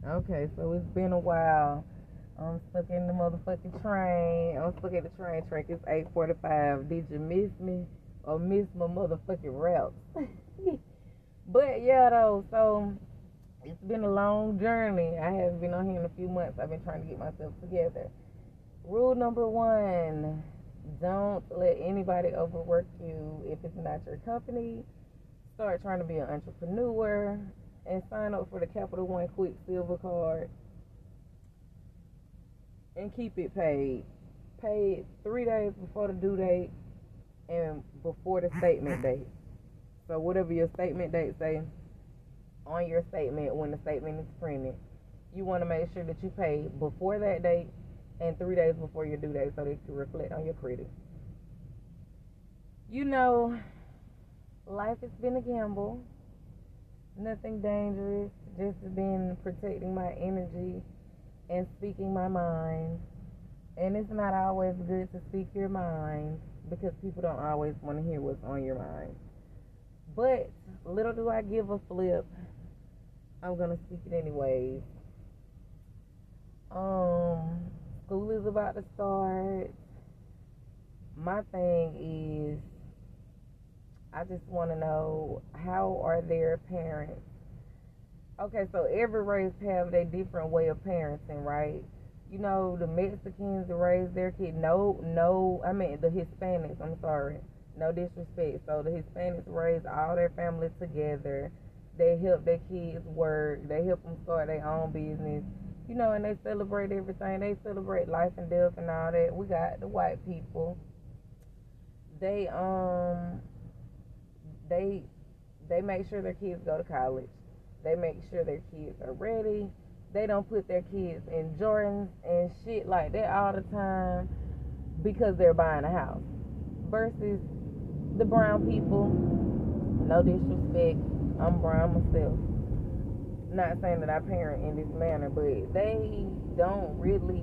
Okay, so it's been a while. I'm stuck in the motherfucking train. I'm stuck at the train track. It's 8:45. Did you miss me or miss my motherfucking raps? But yeah, though. So it's been a long journey. I haven't been on here in a few months. I've been trying to get myself together. Rule number one: don't let anybody overwork you if it's not your company. Start trying to be an entrepreneur and sign up for the Capital One Quicksilver card and keep it paid. Paid 3 days before the due date and before the statement date. So whatever your statement date say on your statement when the statement is printed, you want to make sure that you pay before that date and 3 days before your due date so that it can reflect on your credit. You know, life has been a gamble. Nothing dangerous. Just been protecting my energy and speaking my mind. And it's not always good to speak your mind because people don't always want to hear what's on your mind. But little do I give a flip. I'm gonna speak it anyways. School is about to start. My thing is, I just want to know, how are their parents? Okay, so every race have their different way of parenting, right? You know, the Mexicans raise their kid. I mean the Hispanics. I'm sorry, no disrespect. So the Hispanics raise all their families together. They help their kids work. They help them start their own business. You know, and they celebrate everything. They celebrate life and death and all that. We got the white people. They they they make sure their kids go to college. They make sure their kids are ready. They don't put their kids in Jordans and shit like that all the time because they're buying a house. Versus the brown people, no disrespect, I'm brown myself. Not saying that I parent in this manner, but they don't really.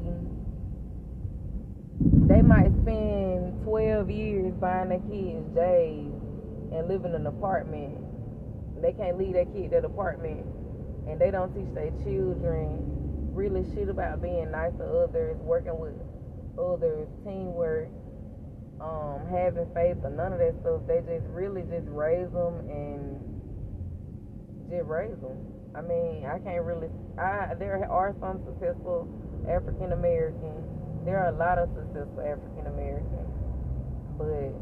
They might spend 12 years buying their kids J's and live in an apartment. They can't leave their kid that apartment, and they don't teach their children really shit about being nice to others, working with others, teamwork, having faith, or none of that stuff. They just really just raise them and just raise them. I mean, I can't really. There are some successful African Americans. There are a lot of successful African Americans, but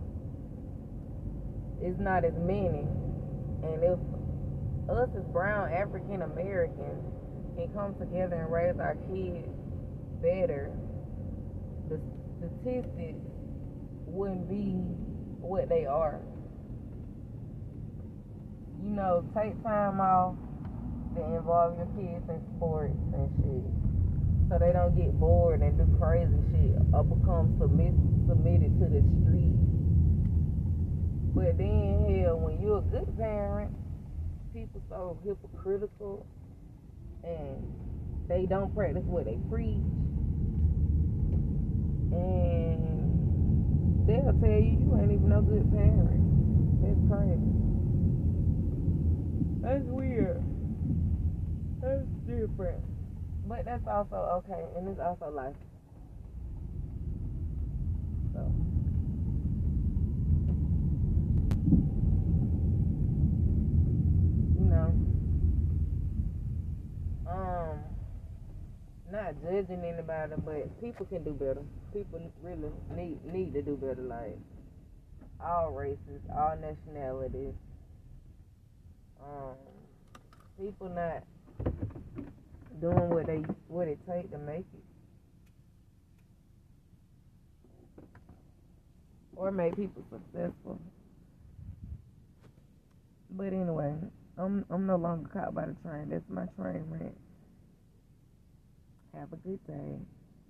it's not as many. And if us as brown African Americans can come together and raise our kids better, the statistics wouldn't be what they are. You know, take time off to involve your kids in sports and shit, so they don't get bored and do crazy shit or become submitted to the street. But then, hell, when you're a good parent, people so hypocritical and they don't practice what they preach, and they'll tell you ain't even no good parent. That's crazy. That's weird. That's different. But that's also okay, and it's also life. So, you know, not judging anybody, but people can do better. People really need to do better. Like all races, all nationalities. People not doing what it takes to make it, or make people successful. But anyway, I'm no longer caught by the train. That's my train rant. Have a good day.